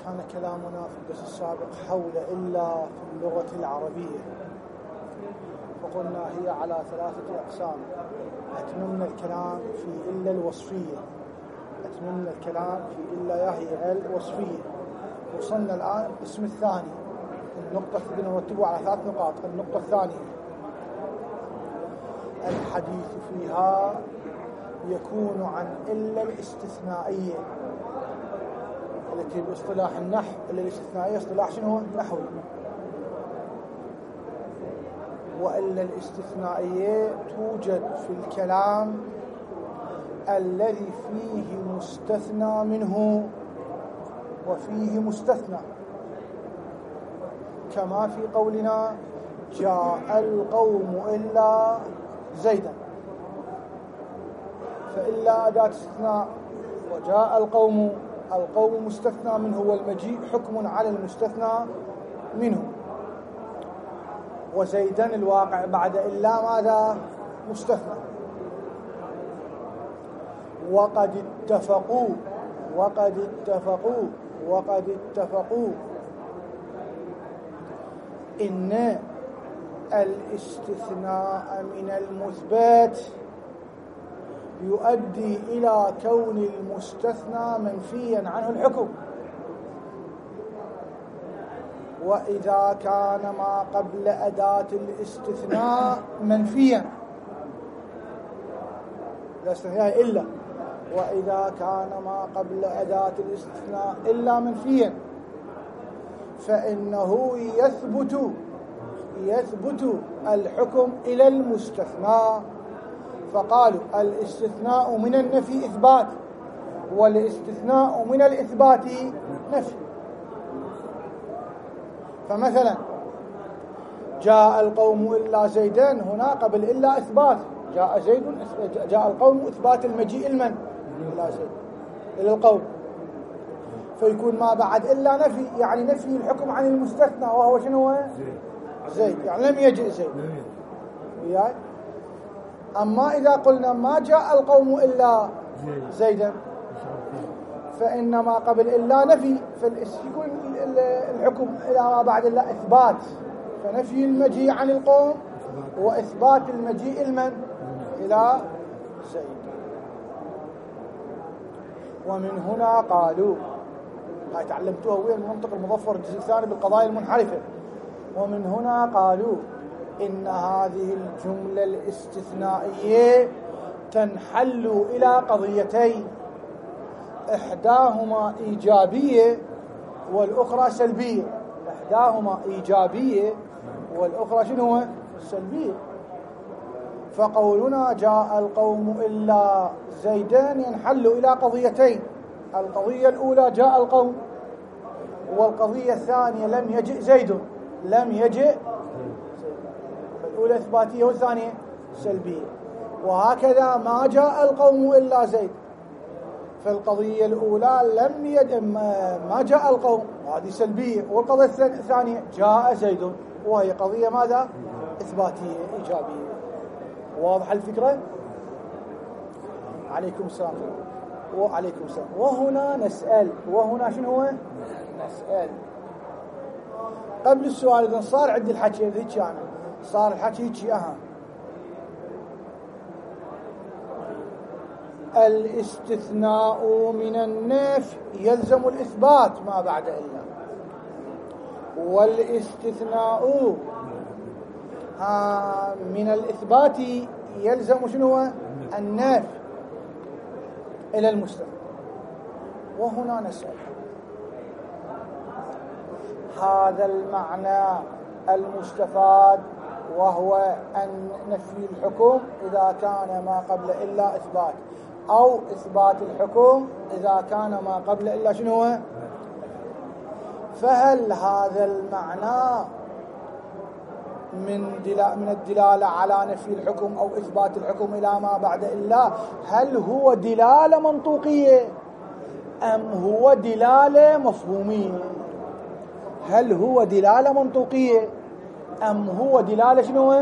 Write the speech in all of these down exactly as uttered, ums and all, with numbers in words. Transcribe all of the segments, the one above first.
كان كلامنا في الدرس السابق حول إلا في اللغة العربية، فقلنا هي على ثلاثة أقسام. أتممنا الكلام في إلا الوصفية، أتممنا الكلام في إلا هي الوصفية. وصلنا الآن القسم الثاني، النقطة نرتبه على ثلاث نقاط. النقطة الثانية الحديث فيها يكون عن إلا الاستثنائية التي باصطلاح النحو إلا الاستثنائية اصطلاح شنو؟ نحوي. وإلا الاستثنائية توجد في الكلام الذي فيه مستثنى منه وفيه مستثنى، كما في قولنا جاء القوم إلا زيدا، فإلا أداة استثناء وجاء القوم، القوم مستثنى منه والمجيء حكم على المستثنى منه. وزيدا الواقع بعد إلا ماذا؟ مستثنى. وقد اتفقوا وقد اتفقوا وقد اتفقوا إن الاستثناء من المثبت يؤدي إلى كون المستثنى منفيا عنه الحكم، وإذا كان ما قبل أداة الاستثناء منفيا، لا استثناء إلا، وإذا كان ما قبل أداة الاستثناء إلا منفيا فإنه يثبت يثبت الحكم إلى المستثنى. فقالوا الاستثناء من النفي إثبات، والاستثناء من الإثبات نفي. فمثلا جاء القوم إلا زيدا، هنا قبل إلا إثبات، جاء زيد جاء القوم إثبات المجيء المن إلا زيد إلى القوم، فيكون ما بعد إلا نفي، يعني نفي الحكم عن المستثنى وهو شنو؟ زيد، يعني لم يجئ زيد. وياي؟ أما إذا قلنا ما جاء القوم إلا زيدا فإنما قبل إلا نفي، فيكون الحكم إلى ما بعد إلا إثبات، فنفي المجيء عن القوم وإثبات المجيء المن إلى زيد. ومن هنا قالوا، هاي تعلمتوها وين المنطق المظفر الجزء الثاني بالقضايا المنحرفة. ومن هنا قالوا إن هذه الجملة الاستثنائية تنحل إلى قضيتين، إحداهما إيجابية والأخرى سلبية. إحداهما إيجابية والأخرى شنو؟ سلبية. فقولنا جاء القوم إلا زيدان ينحل إلى قضيتين، القضية الأولى جاء القوم، والقضية الثانية لم يجئ زيد، لم يجئ. الأولى إثباتية والثانية سلبية. وهكذا ما جاء القوم إلا زيد، فالقضية الأولى لم يجئ ما جاء القوم، وهذه سلبية، والقضية الثانية جاء زيد، وهي قضية ماذا؟ إثباتية إيجابية. واضح الفكرة؟ عليكم السلام. وعليكم السلام. وهنا نسأل، وهنا شنو هو؟ نسأل. قبل السؤال إذا صار عندي الحكي هيك، يعني صار الحكي هيك أهم. الاستثناء من النفي يلزم الإثبات ما بعد إلا، والاستثناء من الإثبات يلزم شنو؟ النفي إلى المستثنى. وهنا نسأل هذا المعنى المستفاد، وهو أن نفي الحكم إذا كان ما قبل إلا إثبات، أو إثبات الحكم إذا كان ما قبل إلا شنو؟ فهل هذا المعنى من من الدلالة على نفي الحكم أو إثبات الحكم إلى ما بعد إلا، هل هو دلالة منطوقية أم هو دلالة مفهومية؟ هل هو دلالة منطوقية أم هو دلالة شنو؟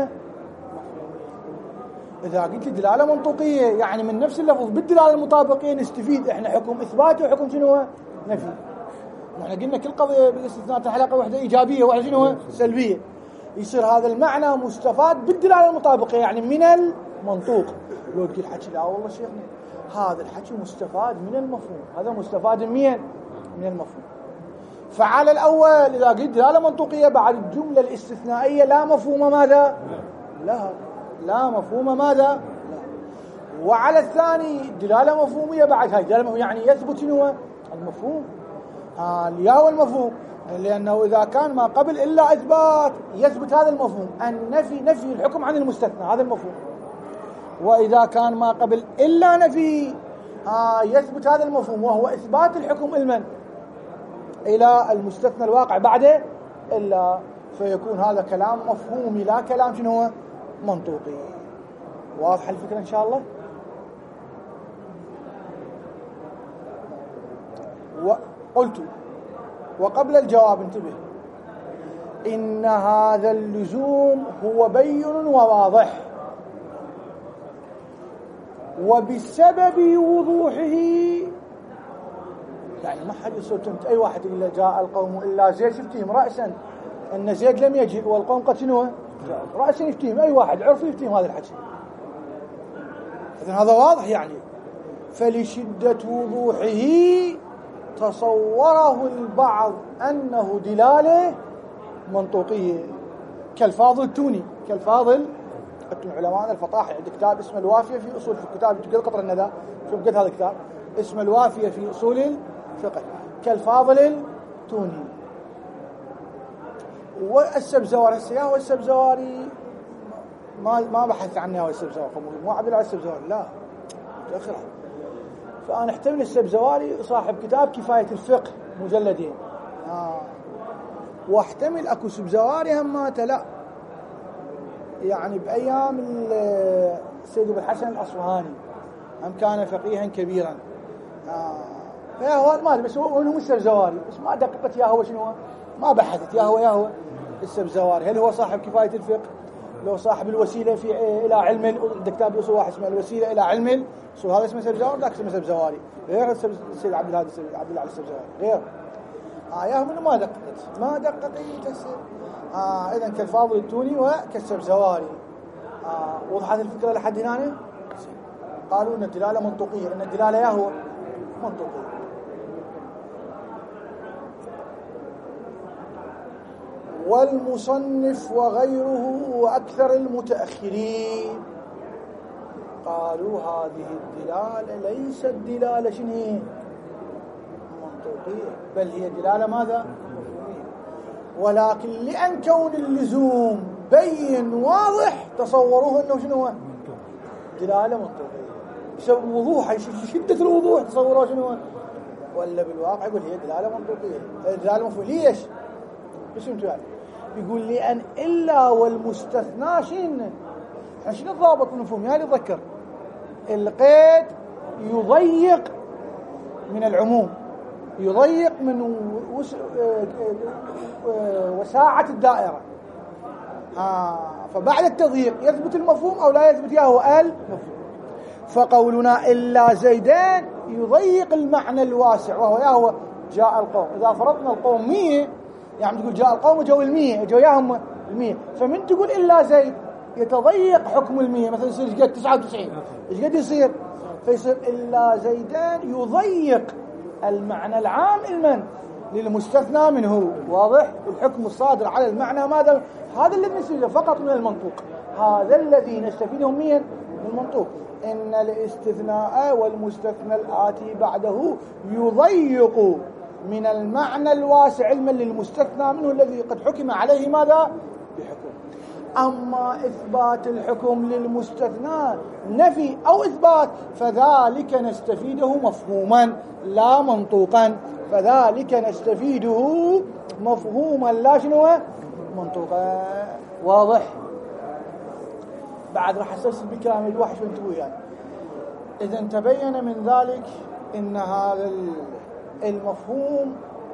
إذا قلت لي دلالة منطوقية يعني من نفس اللفظ بالدلالة المطابقية نستفيد إحنا حكم إثبات وحكم شنو؟ نفي. نحن قلنا كل قضية بالاستثناء حلقة واحدة إيجابية واحدة شنو سلبية، يصير هذا المعنى مستفاد بالدلالة المطابقة يعني من المنطوق. لو تقول حكي لا والله شيخنا هذا الحكي مستفاد من المفهوم، هذا مستفاد من من المفهوم. فعلى الأول إذا قلت دلالة منطوقية بعد الجملة الاستثنائية لا مفهوم ماذا؟ لا لا مفهوم ماذا؟ لا. وعلى الثاني دلالة مفهومية بعد هاي دلالة يعني يثبت شنو المفهوم. آه الياء والمفهوم، لأنه إذا كان ما قبل إلا إثبات يثبت هذا المفهوم، النفي نفي الحكم عن المستثنى هذا المفهوم. وإذا كان ما قبل إلا نفي آه يثبت هذا المفهوم وهو إثبات الحكم المن إلى المستثنى الواقع بعده إلا، فيكون هذا كلام مفهومي لا كلام شنو منطوقي. واضح الفكرة إن شاء الله؟ وقلت وقبل الجواب انتبه، إن هذا اللزوم هو بين وواضح، وبسبب وضوحه يعني ما حد يصير انت اي واحد الا جاء القوم الا زيد شفتهم راسا ان زيد لم يجئ والقوم قد شنو راسا يفتهم اي واحد عرف يفتهم هذا الحكي. اذا هذا واضح يعني. فلشده وضوحه تصوره البعض انه دلاله منطوقيه كالفاضل التوني. كالفاضل علماء الفطاحل عند كتاب اسمه الوافيه في اصول في كتاب قد قطر الندى شوف قد هذا الكتاب اسمه الوافيه في اصول الفقه كالفاضل التوني. والسبزواري السياح والسبزواري ما ما بحث عنه هو السبزواري مو عبد الله السبزواري لا متاخر. فانا احتمل السبزواري صاحب كتاب كفايه الفقه مجلدين آه. واحتمل اكو سبزواري هم مات لا يعني بأيام السيد أبو الحسن الأصفهاني هم كان فقيها كبيرا آه. فيا هو ما بس هو هو السبزواري بس ما دققت يا هو شنو ما بحثت يا هو يا هو السبزواري هل هو صاحب كفاية الفقه لو صاحب الوسيلة في إلى علم الكتاب يوصل واحد اسمه الوسيلة إلى علم سو هذا اسمه سبزواري ذاك اسمه سبزواري غير السيد عبد الهادي عبد الله السبزواري غير آه يا هم ما دققت ما دققت آه إذن كالفاضل التوني وكالسبزواري آه وضحت الفكرة لحد هنا. قالوا إن الدلالة منطقية إن الدلالة يا هو منطقية. والمصنف وغيره وأكثر المتأخرين قالوا هذه الدلالة ليست دلالة شنو منطقية بل هي دلالة ماذا ولكن لأن كون اللزوم بين واضح تصوروه أنه شنو دلالة منطقية بسبب وضوح شدة الوضوح تصوروه شنو ولا بالواقع يقول هي دلالة منطقية دلالة مفهومية. ليش ليش انتوا يعني يقول لأن إلا والمستثنى شين شنو الضابط المفهوم يعني تذكر القيد يضيق من العموم يضيق من وس... وساعة الدائرة آه. فبعد التضييق يثبت المفهوم أو لا يثبت ياهو المفهوم. فقولنا إلا زيدان يضيق المعنى الواسع وهو ياهو جاء القوم. إذا فرضنا القوم مية يعني تقول جاء القوم وجوا المية جو ياهم المية فمن تقول إلا زيد يتضيق حكم المية مثلا يصير قد تسعة وتسعين إيش قد يصير فيصير إلا زيدان يضيق المعنى العام المن للمستثنى منه. واضح الحكم الصادر على المعنى ماذا هذا الذي نستفيده فقط من المنطوق هذا الذي نستفيده من المنطوق. إن الاستثناء والمستثنى الآتي بعده يضيق من المعنى الواسع علما للمستثنى منه الذي قد حكم عليه ماذا بحكم. أما إثبات الحكم للمستثنى نفي أو إثبات فذلك نستفيده مفهوما لا منطوقا فذلك نستفيده مفهوما لا شنو منطوقا. واضح بعد راح أسلسل بكلام الوحش وانتبهوا يعني. إذا تبين من ذلك إن هذا المفهوم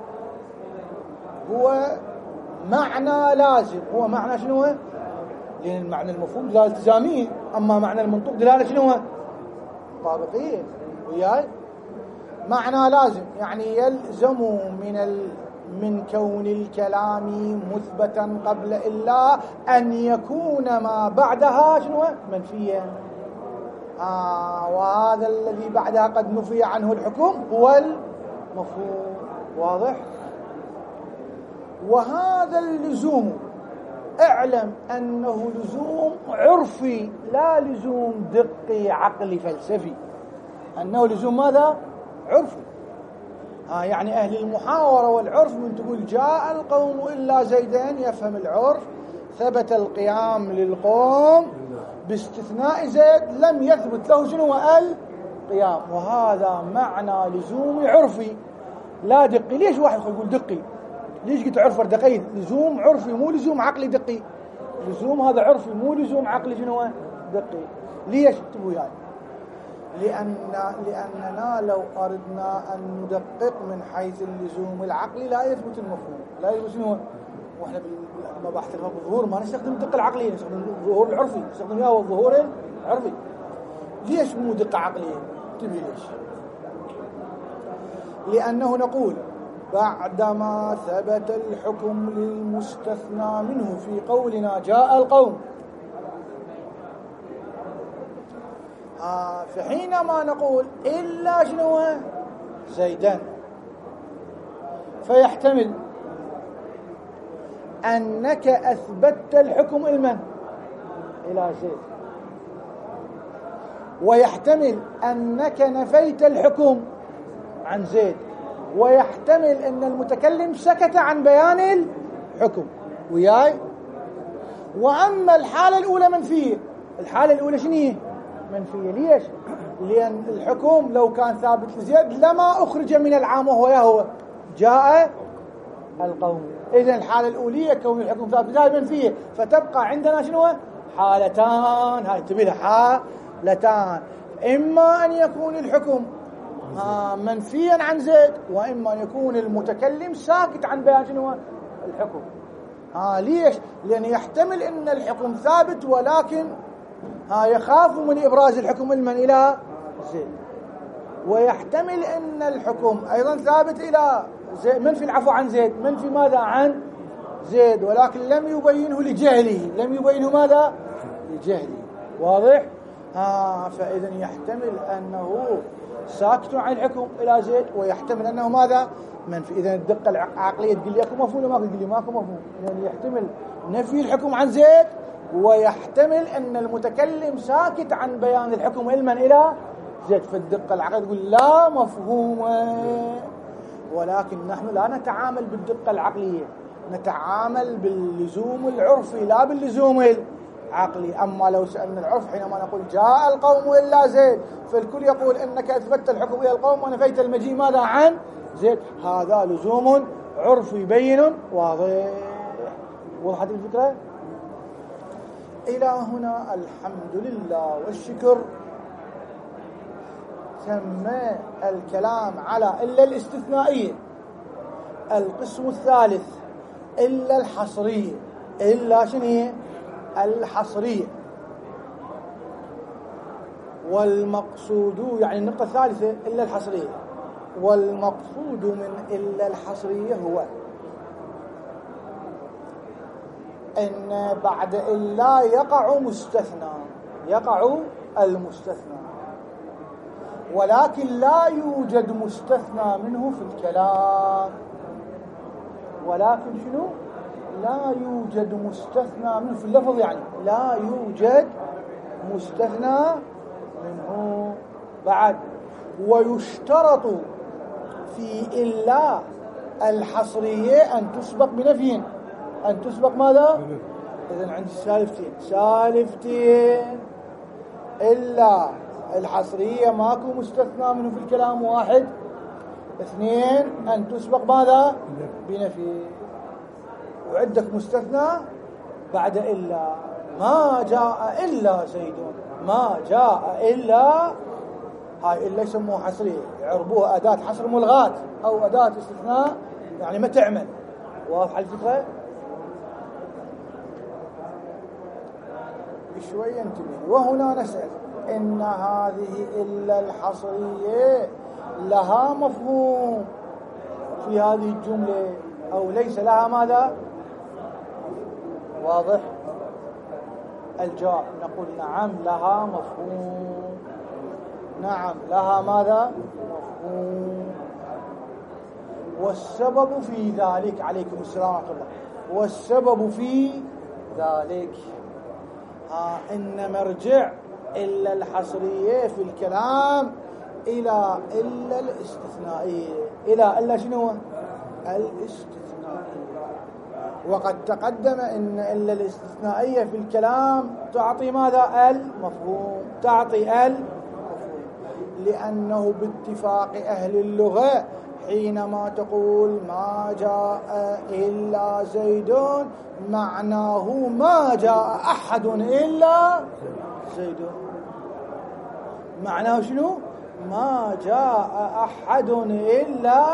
هو معنى لازم هو معنى شنو لأن المعنى المفهوم دلالة التزامية أما معنى المنطوق دلالة شنو طابقية وياي. معنى لازم يعني يلزم من ال من كون الكلام مثبتا قبل إلا أن يكون ما بعدها شنو منفيا. آه وهذا الذي بعدها قد نفي عنه الحكم هو المفهوم. واضح؟ وهذا اللزوم اعلم أنه لزوم عرفي لا لزوم دقي عقلي فلسفي. أنه لزوم ماذا؟ عرفي. آه يعني أهل المحاورة والعرف من تقول جاء القوم إلا زيدين يفهم العرف ثبت القيام للقوم باستثناء زيد لم يثبت له شنو القيام. وهذا معنى لزوم عرفي لا دقي. ليش واحد يقول دقي؟ ليش قلت عرف دقيق؟ لزوم عرفي مو لزوم عقلي دقي. لزوم هذا عرفي مو لزوم عقلي شنو دقي. ليش اكتبوا يعني؟ لأن لأننا لو أردنا أن ندقق من حيث اللزوم العقلي لا يثبت المفهوم. لا يثبت شنو. واحنا بالمباحث الظهور ما نستخدم الدقة العقلية، نستخدم الظهور العرفي، نستخدم اياه الظهور العرفي. ليش مو دقة عقلية؟ تبي ليش؟ لأنه نقول بعدما ثبت الحكم للمستثنى منه في قولنا جاء القوم، آه فحينما نقول إلا شنو زيدان فيحتمل أنك أثبتت الحكم المن إلى زيد، ويحتمل أنك نفيت الحكم عن زيد، ويحتمل أن المتكلم سكت عن بيان الحكم وياي. وأما الحالة الأولى منفية. الحالة الأولى شنو هي؟ منفية. ليش؟ لأن الحكم لو كان ثابت لزيد لما أخرج من العام وهو يهو جاء القوم. إذن الحالة الأولية كون الحكم ثابت لزيد منفية، فتبقى عندنا شنو؟ حالتان. هاي انتبه، حالتان. إما أن يكون الحكم منفيا عن زيد، وإما أن يكون المتكلم ساكت عن بيان شنو الحكم. ها ليش؟ لأن يحتمل أن الحكم ثابت ولكن ها يخاف من إبراز الحكم المن إلى زيد، ويحتمل أن الحكم أيضا ثابت إلى زيد منفي العفو عن زيد، منفي ماذا عن زيد، ولكن لم يبينه لجهله، لم يبينه ماذا لجهله. واضح؟ ها فإذا يحتمل أنه ساكت عن الحكم إلى زيد، ويحتمل أنه ماذا منفي. إذا الدقة العقلية تقول لي أكو مفهوم وما تقول لي ماكو مفهوم. يعني يحتمل نفي الحكم عن زيد، ويحتمل أن المتكلم ساكت عن بيان الحكم علما إلى زيد. فالدقة العقلية تقول لا مفهوم. ولكن نحن لا نتعامل بالدقة العقلية، نتعامل باللزوم العرفي لا باللزوم العقلي. أما لو سألنا العرف حينما نقول جاء القوم إلا زيد، فالكل يقول إنك أثبتت الحكم إلى القوم ونفيت المجيء ماذا عن زيد. هذا لزوم عرفي بين واضح. وضحت الفكرة؟ إلى هنا الحمد لله والشكر. ثم الكلام على إلا الاستثنائية. القسم الثالث إلا الحصرية. إلا شنو الحصرية. والمقصود يعني النقطة الثالثة إلا الحصرية. والمقصود من إلا الحصرية هو أن بعد إلا يقع مستثنى، يقع المستثنى، ولكن لا يوجد مستثنى منه في الكلام. ولكن شنو؟ لا يوجد مستثنى منه في اللفظ، يعني لا يوجد مستثنى منه بعد. ويشترط في إلا الحصرية أن تسبق بنفي. أن تسبق ماذا؟ إذن عندي سالفتين سالفتين إلا الحصرية ماكو مستثنى منه في الكلام واحد. اثنين أن تسبق ماذا؟ بنفي. وعندك مستثنى بعد إلا. ما جاء إلا زيد، ما جاء إلا، هاي إلا يسموها حصرية، يعربوها أداة حصر ملغاة أو أداة استثناء، يعني ما تعمل. واضح الفكرة؟ بشوية انتبه. وهنا نسأل إن هذه إلا الحصرية لها مفهوم في هذه الجملة أو ليس لها ماذا؟ واضح؟ الجواب نقول نعم لها مفهوم. نعم لها ماذا؟ مفهوم. والسبب في ذلك عليكم السلام ورحمة الله. والسبب في ذلك ها إن مرجع إلا الحصرية في الكلام إلى إلا الاستثنائية. إلى إلا شنو؟ الاستثنائية. وقد تقدم إن إلا الاستثنائية في الكلام تعطي ماذا؟ المفهوم. تعطي المفهوم لأنه باتفاق أهل اللغة حينما تقول ما جاء إلا زيد معناه ما جاء أحد إلا زيد. معناه شنو؟ ما جاء أحد إلا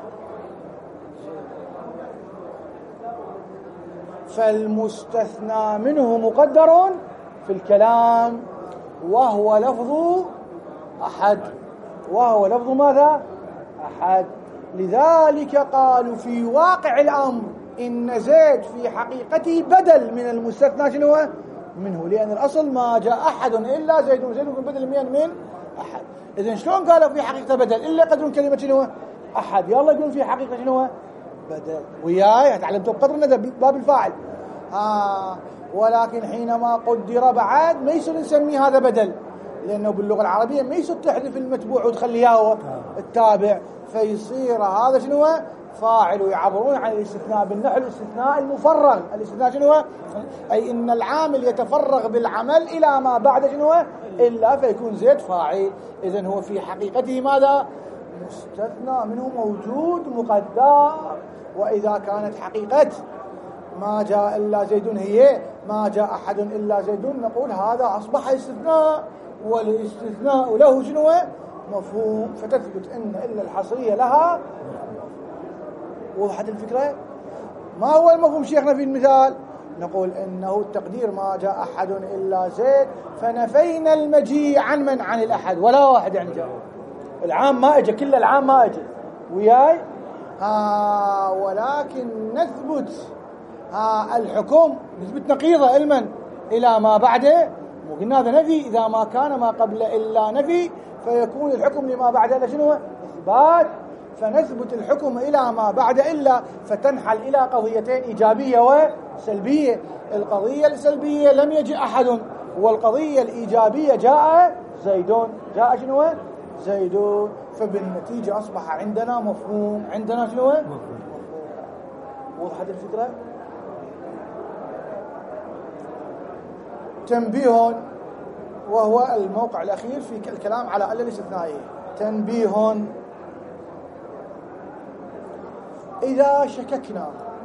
فالمستثنى منه مقدر في الكلام وهو لفظ أحد. وهو لفظ ماذا؟ أحد. لذلك قالوا في واقع الأمر إن زيد في حقيقته بدل من المستثنى شنو منه، لأن الأصل ما جاء أحد إلا زيد، وزيد يكون بدل من من أحد. إذن شلون قالوا في حقيقة بدل إلا قدر كلمة شنو أحد؟ يلا يقول في حقيقة شنو بدل. وياي تعلمتوا بقدر ندى باب الفاعل. آه ولكن حينما قدر بعد ما يصير نسميه هذا بدل، لأنه باللغة العربية ما يصير تحذف المتبوع وتخليه هو التابع، فيصير هذا شنو فاعل. ويعبرون عن الاستثناء بالنحو الاستثناء المفرغ. الاستثناء شنو؟ أي إن العامل يتفرغ بالعمل إلى ما بعد شنو إلا فيكون زيد فاعل. إذن هو في حقيقته ماذا؟ مستثنى منه موجود مقدر. وإذا كانت حقيقة ما جاء إلا زيد هي ما جاء أحد إلا زيد نقول هذا أصبح استثناء، والاستثناء له شنو مفهوم، فتثبت أن إلا الحصرية لها. وضحت الفكرة؟ ما هو المفهوم شيخنا في المثال؟ نقول إنه التقدير ما جاء أحد إلا زيد، فنفينا المجيء عن من؟ عن الأحد، ولا واحد يعني جاء. العام ما أجى، كل العام ما أجى وياي. ها ولكن نثبت ها الحكم نثبت نقيضة علما إلى ما بعده. وقلنا هذا نفي، إذا ما كان ما قبل إلا نفي فيكون الحكم لما بعد إلا شنو إثبات. فنثبت الحكم إلى ما بعد إلا، فتنحل إلى قضيتين إيجابية وسلبية. القضية السلبية لم يجي أحد، والقضية الإيجابية جاء زيدون. جاء شنو زيدون. فبالنتيجة أصبح عندنا مفهوم. عندنا شنو مفهوم. وضحت الفكرة؟ تنبيه، وهو الموقع الأخير في الكلام على إلا الاستثنائية. تنبيه: إذا شككنا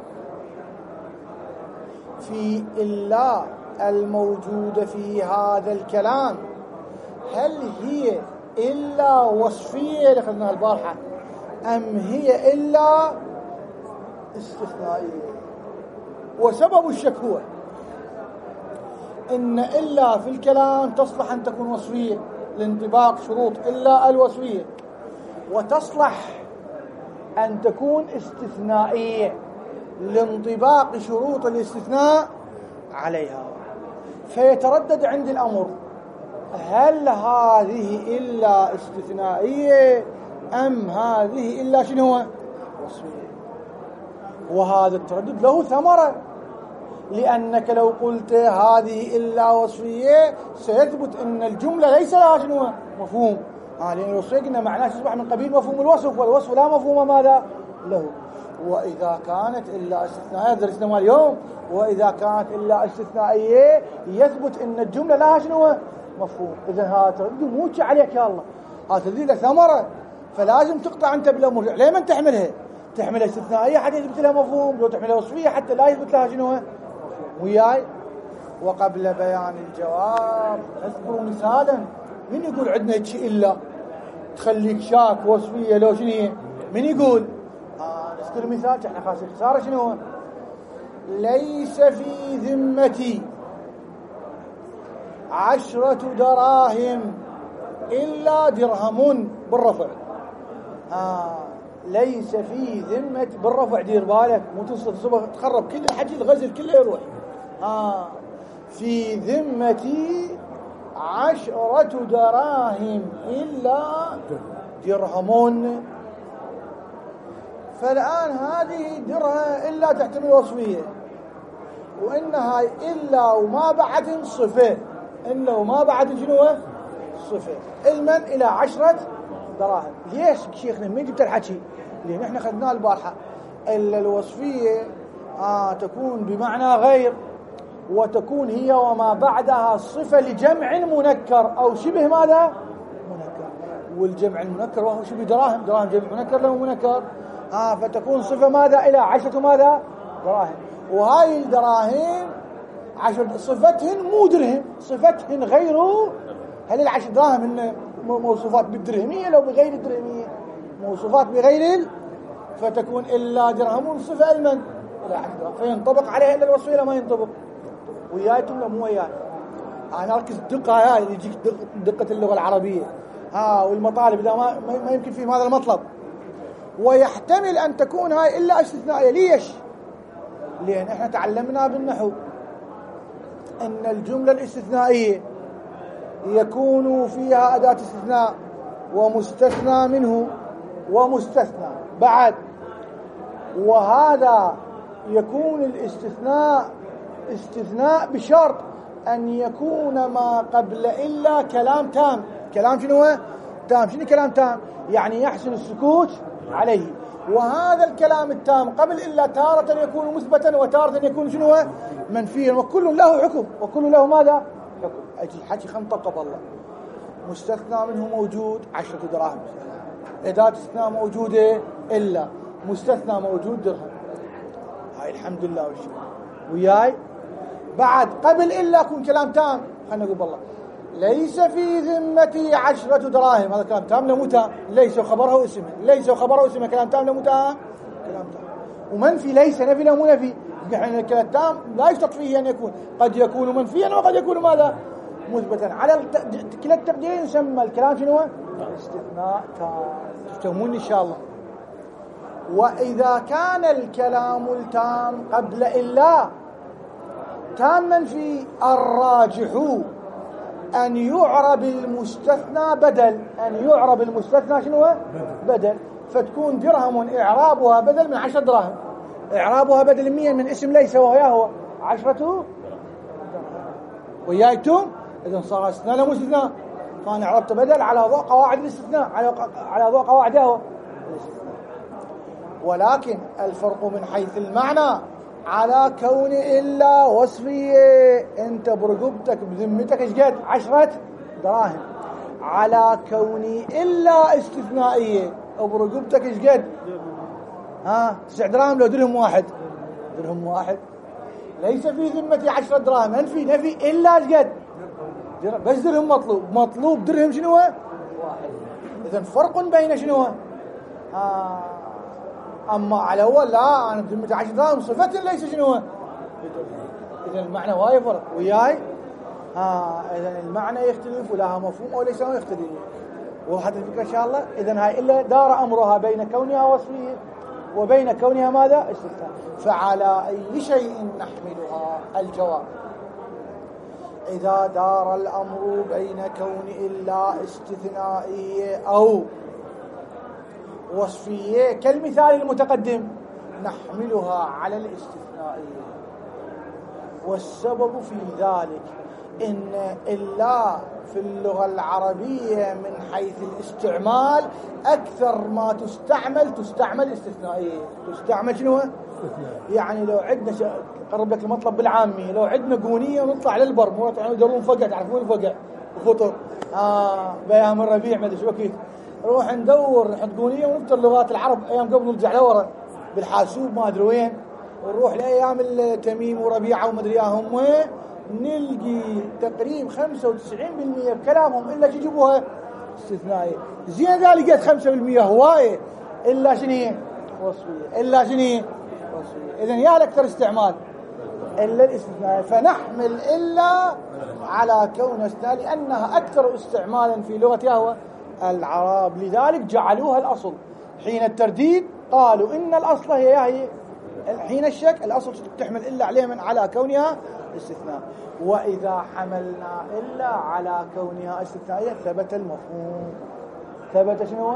في إلا الموجودة في هذا الكلام هل هي إلا وصفية اللي أخذناها البارحة أم هي إلا استثنائية. وسبب الشك هو إن إلا في الكلام تصلح أن تكون وصفية لانطباق شروط إلا الوصفية، وتصلح أن تكون استثنائية لانطباق شروط الاستثناء عليها. فيتردد عند الأمر هل هذه إلا استثنائية أم هذه إلا شنو وصفية. وهذا التردد له ثمرة، لأنك لو قلت هذه إلا وصفية سيثبت أن الجملة ليس لها شنو مفهوم. آه لأن الوصفية قلنا معناه يصبح من قبيل مفهوم الوصف، والوصف لا مفهوم ماذا له. وإذا كانت إلا استثنائية درسنا اليوم، وإذا كانت إلا استثنائية يثبت أن الجملة لها شنو مفهوم. إذن هذا تردد موجه عليك يا الله، هذا تردد له ثمرة. فلازم تقطع أنت بالأمور. ليه من تحملها؟ تحملها استثنائية حتى يثبت لها مفهوم، لو تحملها وصفية حتى لا يثبت لها شنو وياي. وقبل بيان الجواب نذكر مثالا. من يقول عندنا هيك إلا تخليك شاك وصفية لو شنو؟ من يقول؟ آه نذكر مثال. احنا خاصة خسارة شنو؟ ليس في ذمتي عشرة دراهم إلا درهم بالرفع. آه ليس في ذمة بالرفع، دير بالك مو تصبح تخرب كل الحكي، الغزل كله يروح. آه في ذمتي عشرة دراهم إلا درهمون. فالآن هذه درها إلا تحتمل وصفية، وإنها إلا وما بعد صفة، إلا وما بعد شنو صفة، علما إلى عشرة دراهم. ليش شيخنا من جبت الحكي؟ لأن احنا خدناه البارحة، إلا الوصفية آه تكون بمعنى غير، وتكون هي وما بعدها صفة لجمع منكر أو شبه ماذا منكر، والجمع المنكر وهو شبه دراهم، دراهم جمع منكر له منكر. آه فتكون صفة ماذا إلى عشرة ماذا دراهم. وهاي الدراهم عشر صفتهن مو درهم، صفتهن غيره. هل العشر دراهم هن موصوفات بالدرهمية لو بغير الدرهمية؟ موصوفات بغير ال... فتكون إلا درهم صفة المن إلى عشر دراهم، فينطبق عليها إلا الوصفية لما ينطبق. ويايتم لا مو وياي؟ أنا أركز الدقة هاي اللي يجيك دقة اللغة العربية ها والمطالب إذا ما ما يمكن فيهم هذا المطلب. ويحتمل أن تكون هاي إلا استثنائية. ليش؟ لأن إحنا تعلمنا بالنحو أن الجملة الاستثنائية يكون فيها أداة استثناء ومستثنى منه ومستثنى بعد، وهذا يكون الاستثناء استثناء بشرط أن يكون ما قبل إلا كلام تام. كلام شنو تام؟ شنو كلام تام؟ يعني يحسن السكوت عليه. وهذا الكلام التام قبل إلا تارة يكون مثبتا وتارة يكون شنو منفيا، وكل له حكم وكل له ماذا حكم. أجي حكي خنطقة بالله. مستثنى منه موجود عشرة دراهم، أداة استثناء موجودة إلا، مستثنى موجود درهم. هاي الحمد لله والشكر وياي. بعد قبل إلا يكون كلام تام. خلنا نقول بالله ليس في ذمتي عشرة دراهم، هذا كلام تام لمو تام؟ ليس وخبره اسمه، ليس وخبره اسمه كلام تام لمو تام؟ كلام تام. ومنفي ليس نفي لمو نفي؟ يعني الكلام تام لا يشترط فيه أن يكون، قد يكون منفيا وقد يكون ماذا مثبتا. على الت... كلا التقديرين يسمى الكلام شنو استثناء تام. تفهموني إن شاء الله. وإذا كان الكلام التام قبل إلا تاما في الراجح أن يعرب المستثنى بدل، أن يعرب المستثنى شنو بدل. فتكون درهم إعرابها بدل من عشرة دراهم، إعرابها بدل مية من اسم ليس وهو هو عشرة ويايتم. إذن صار استثناء لا مستثناء، فأنا عربت بدل على ضوء قواعد الاستثناء، على على ضوء قواعده الاستثناء. ولكن الفرق من حيث المعنى على كون إلا وصفية. أنت برقبتك بذمتك إيش قد عشرة دراهم، على كون إلا استثنائية برقبتك إيش قد ها تسع دراهم لو درهم واحد، درهم واحد. ليس في ذمتي عشرة دراهم، نفي نفي إلا إيش قد بس درهم مطلوب، مطلوب درهم شنو واحد. إذن فرق بين شنو ها. أما على أول لا أنا بذمتي عشرة دراهم صفة ليس شنو. إذن المعنى وايد فرق وياي. ها إذن المعنى يختلف ولها مفهوم وليس يختلف. وضحت الفكرة إن شاء الله. إذن هاي إلا دار أمرها بين كونها وصفية وبين كونها ماذا استثناء. فعلى أي شيء نحملها؟ الجواب إذا دار الأمر بين كون إلا استثنائية أو وصفية كالمثال المتقدم نحملها على الاستثنائية. والسبب في ذلك إن إلا في اللغة العربية من حيث الاستعمال أكثر ما تستعمل تستعمل استثنائية. تستعمل شنو؟ يعني لو عندنا ش... قرب لك المطلب بالعامية، لو عندنا قونية ونطلع للبر مو يدورون فقع، تعرفون الفقع وفطر آه بأيام الربيع ما ادري شو كيف نروح ندور نحط قونية ونفطر لغات العرب أيام قبل نرجع لورا بالحاسوب ما أدري وين، ونروح لأيام التميم وربيعة وما أدري هم وين، نلقي تقريبا خمسة وتسعين بالمئة بكلامهم إلا تجيبوها استثنائية. زين ذا لقيت خمسة بالمئة هواية إلا شنو وصفية، إلا شنو وصفية. إذن يا الأكثر استعمال إلا الاستثناء. فنحمل إلا على كون استثناء لأنها أكثر استعمالا في لغة يهوى العرب، لذلك جعلوها الأصل. حين الترديد قالوا إن الأصل هي هي حين الشك الأصل تحمل إلا عليه من على كونها استثناء، وإذا حملنا إلا على كونها استثنائية ثبت المفهوم. ثبت شنو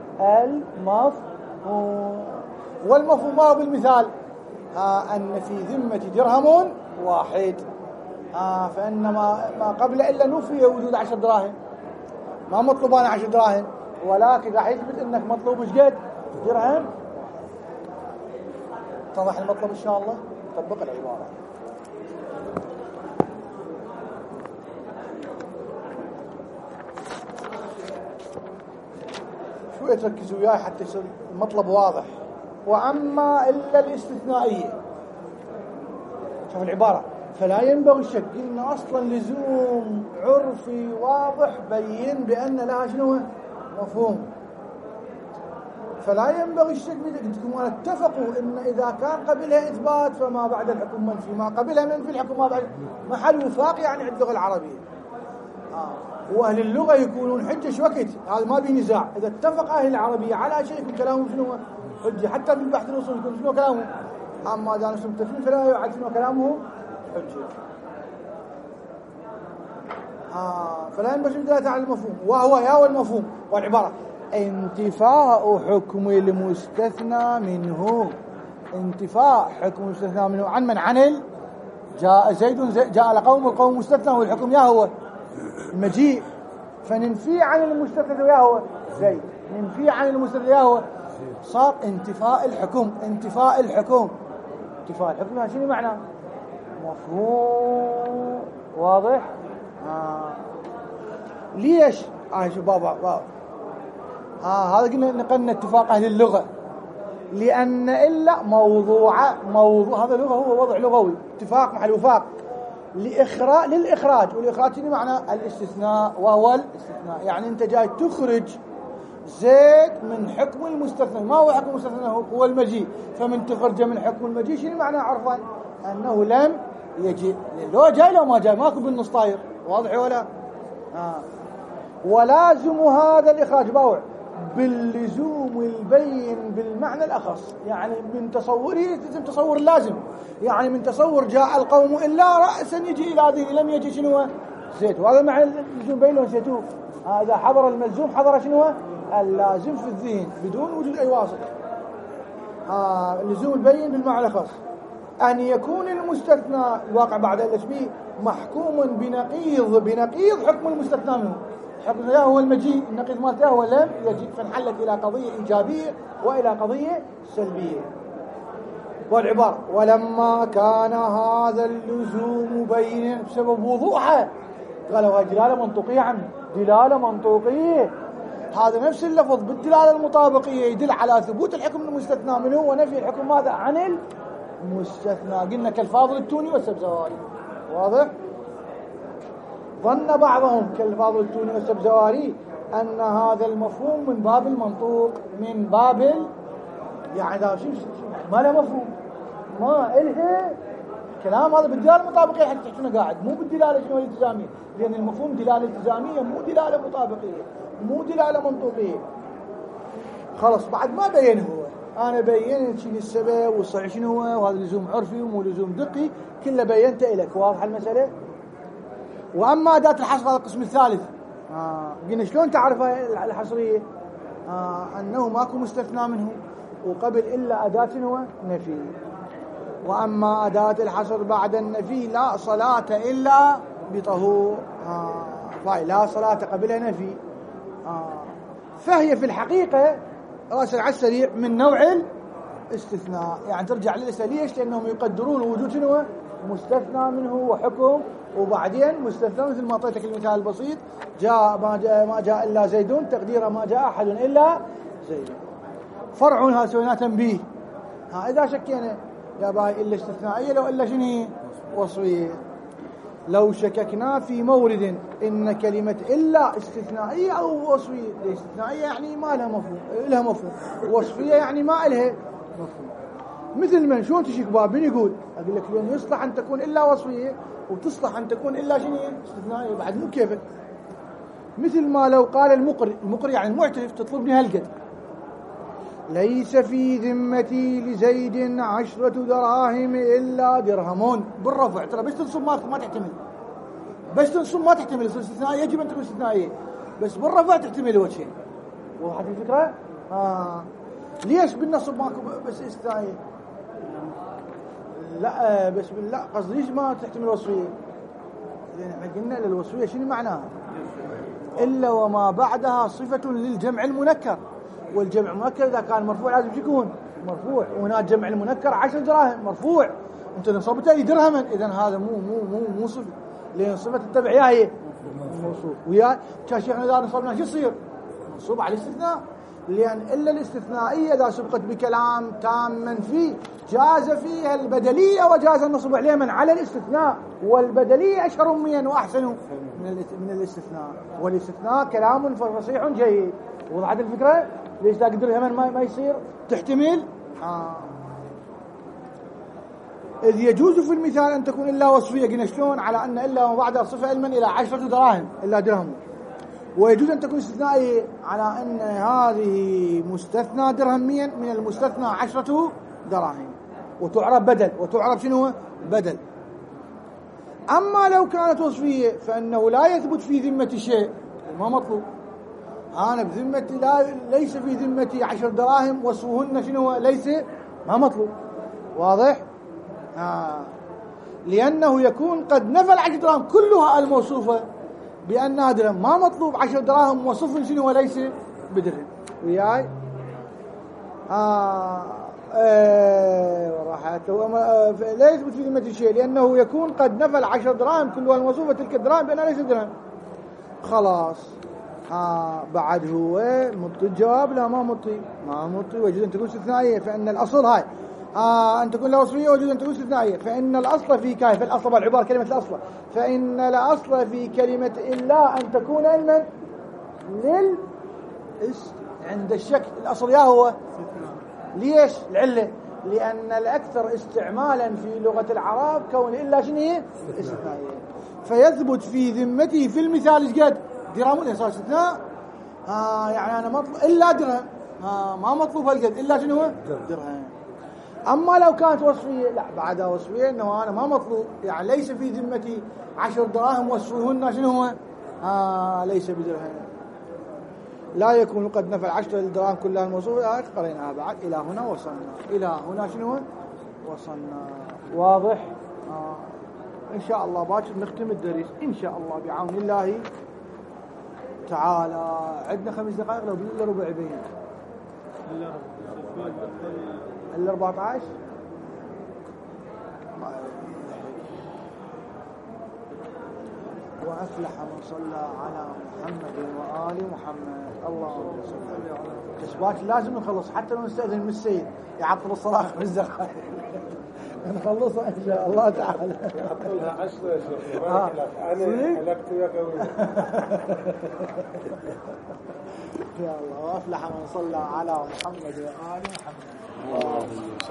المفهوم؟ والمفهوم ما هو بالمثال؟ ها أن في ذمة درهم واحد، ها فإن ما, ما قبل إلا نفي وجود عشر دراهم، ما مطلوبان عشر دراهم، ولكن راح يثبت أنك مطلوب ايش قد درهم. اتضح المطلب إن شاء الله؟ طبق العبارة. شوية تركزوا وياي حتى يصير المطلب واضح. وأما إلا الاستثنائية، شوف العبارة، فلا ينبغي الشك، إن أصلا لزوم عرفي واضح بين بأن لها شنو مفهوم. فلا ينبغي الشك بدكم، اتفقوا إن إذا كان قبلها إثبات فما بعد الحكم منفي، ما قبلها منفي الحكم ما بعد محل وفاق يعني عند اللغة العربية. آه. وأهل اللغة يكونون حجة شو وقت، هذا ما بي نزاع. إذا اتفق أهل العربية على شيء يكون كلامهم شنو حجة، حتى في البحث الأصولي يكون شنو كلامهم. أما إذا نسوا متفقين فلا يعد شنو كلامهم حجة. آه. فلا ينبغي الدلالة على المفهوم، وهو يا والمفهوم. والعبارة انتفاء حكم المستثنى منه، انتفاء حكم المستثنى منه عن من؟ عن ال جاء زيد زي جاء لقوم القوم مستثنى، والحكم يا هو المجيء، فننفي عن المستثنى يا هو زيد، ننفي عن المستثنى يا هو، صار انتفاء الحكم. انتفاء الحكم انتفاء الحكم هذا شنو معناه؟ مفهوم واضح؟ آه. ليش؟ آه شوف بابا بابا آه هذا قلنا نقلنا اتفاق أهل اللغة، لأن إلا موضوع موضوع هذا لغة، هو وضع لغوي، اتفاق محل وفاق لإخراج للإخراج، والإخراج شنو معناه؟ الاستثناء، وهو الاستثناء يعني أنت جاي تخرج زيد من حكم المستثنى. ما هو حكم المستثنى؟ هو المجيء، فمن تخرج من حكم المجيء شنو معناه عرفا؟ أنه لم يجيء، لو جاي لو ما جاي ماكو بالنص طاير، واضح ولا؟ آه. ولازم هذا الإخراج باوع باللزوم البين بالمعنى الأخص، يعني من تصوره لازم تصور اللازم، يعني من تصور جاء القوم إلا رأسا يجي إلى ذي لم يجي شنو زيت، وهذا معنى اللزوم بين له زيتوه. هذا حضر الملزوم حضر شنو اللازم في الذهن بدون وجود أي واسط. آه اللزوم البين بالمعنى الأخص أن يكون المستثنى الواقع بعد التشبيه محكوم بنقيض بنقيض حكم المستثنى منه. حكم هو المجيء، النقيض مالته هو لم يجيء، فانحلت إلى قضية إيجابية وإلى قضية سلبية. والعبارة ولما كان هذا اللزوم بينا بسبب وضوحه، قالوا دلالة منطقية عم دلالة منطقية، هذا نفس اللفظ بالدلالة المطابقية يدل على ثبوت الحكم المستثنى منه ونفي الحكم ماذا عن المستثنى. قلنا كالفاضل التوني والسبزواري، واضح؟ ظن بعضهم كالفاضل التوني والسبزواري أن هذا المفهوم من باب المنطوق، من باب ال... يعني ده شو ما له مفهوم، ما إله كلام هذا بالدلالة المطابقية حتى تحكينا قاعد، مو بالدلالة شنو الالتزامية، لأن المفهوم دلالة التزامية مو دلالة مطابقية، مو دلالة منطوقية. خلاص بعد ما بين هو، أنا بينت شنو السبب والصحيح شنو هو، وهذا لزوم عرفي ومو لزوم دقي، كله بينت إلك. واضح المسألة؟ وأما أداة الحصر هذا القسم الثالث، آه. قلنا شلون تعرفها الحصرية؟ آه. أنه ماكو مستثنى منه وقبل إلا أداة هو نفي. وأما أداة الحصر بعد النفي لا صلاة إلا بطهور، آه. فهي لا صلاة قبلها نفي، آه. فهي في الحقيقة رأس على السريع من نوع الاستثناء، يعني ترجع للإسئلة. ليش؟ لأنهم يقدرون وجود شنو مستثنى منه وحكم، وبعدين مستثنى مثل ما أعطيتك المثال البسيط، جاء ما جاء ما جاء إلا زيدون، تقديره ما جاء أحد إلا زيدون. فرعها سوينا تنبيه، ها إذا شكينا يا باي إلا استثنائية لو إلا شنو وصفية. لو شككنا في مورد إن كلمة إلا استثنائية أو وصفية، استثنائية يعني ما لها مفهوم، لها مفهوم، وصفية يعني ما لها مفهوم. مثل من شلون تشك بابين يقول أقول لك لأن يصلح أن تكون إلا وصفية وتصلح أن تكون إلا شنو استثنائية، بعد مو كيفك. مثل ما لو قال المقر، المقر يعني المعترف تطلبني هالقد، ليس في ذمتي لزيد عشرة دراهم إلا درهمون بالرفع. ترى بس تنصب ما ما تحتمل، بس تنصب ما تحتمل الاستثنائية، يجب أن تكون استثنائية، بس بالرفع تحتمل وجهين. وضحت الفكرة؟ آه. ليش بالنصب ماكو بس استثنائية؟ لا بس لا قصدي ليش ما تحتمل وصفية؟ لأن احنا قلنا للوصفية شنو معناها؟ إلا وما بعدها صفة للجمع المنكر، والجمع المنكر إذا كان مرفوع لازم يكون مرفوع، وهنا جمع المنكر عشر دراهم مرفوع، أنت نصبته لي درهما، إذا هذا مو مو مو مو صفة، لأن صفة التبعية هي موصوف. ويا كان شيخنا إذا نصبنا شو يصير؟ منصوب على الاستثناء، لأن إلا الاستثنائية إذا سبقت بكلام تاما فيه جاز فيها البدلية وجاز النصب عليه من على الاستثناء، والبدلية أشهر أميا وأحسن من الاستثناء، والاستثناء كلام فصيح جيد. وضحت الفكرة؟ ليش تقدر هم ما, ما يصير تحتمل؟ آه. إذ يجوز في المثال أن تكون إلا وصفية، قلنا شلون؟ على أن إلا وما بعدها صفة علما إلى عشرة دراهم إلا درهم. ويجوز أن تكون استثنائية على أن هذه مستثنى درهميا من المستثنى عشرة دراهم، وتعرب بدل، وتعرب شنو؟ بدل. أما لو كانت وصفية فإنه لا يثبت في ذمة شيء، ما مطلوب. أنا بذمتي لا ليس في ذمتي عشر دراهم وصفهن شنو؟ ليس ما مطلوب. واضح؟ آه. لأنه يكون قد نفى العشر دراهم كلها الموصوفة بأنها درهم، ما مطلوب عشر دراهم وصف شنو وليس بدرهم. وياي؟ آه. آه. راحت لا يثبت في ذمة شيء لأنه يكون قد نفى العشر دراهم كلها الموصوفة تلك الدراهم بأنها ليس درهم. خلاص. آه. بعد هو مطي الجواب؟ لا ما مطي، ما مطي. ويجوز أن تكون استثنائية، فإن الأصل هاي آه أن تكون لا وصفية، ويجوز أن تكون استثنائية، فإن الأصل في كاف الأصل بالعبارة كلمة الأصل، فإن الأصل في كلمة إلا أن تكون علما لل عند الشك. الأصل يا هو ليش العلة؟ لأن الأكثر استعمالا في لغة العرب كون إلا شنو هي استثنائية، فيثبت في ذمته في المثال ايش قد درهم صار استثناء. آه يعني أنا مطلوب إلا درهم، آه ما مطلوب هالقد إلا شنو هو درهم. أما لو كانت وصفية لا بعدها وصفية إنه أنا ما مطلوب، يعني ليس في ذمتي عشر دراهم وصفهن شنو هو؟ آه ليس بدرهم. لا يكون قد نفى العشر دراهم كلها الموصوفة. قريناها بعد. إلى هنا وصلنا، إلى هنا شنو وصلنا. واضح؟ آه. إن شاء الله باكر نختم الدرس إن شاء الله بعون الله تعالى. عندنا خمس دقائق لو بإلا ربع بين الأربعة عشر. وأفلح من صلى على محمد وآل محمد. اللهم صل على محمد. كسبات لازم نخلص حتى لو نستأذن من السيد يعطل الصلاة خمس دقائق نخلصها إن شاء الله تعالى. يعطلها عشرة يا شيخ. بارك لك. أنا حلقت يا قوي. يا الله. وأفلح من صلى على محمد وآل محمد.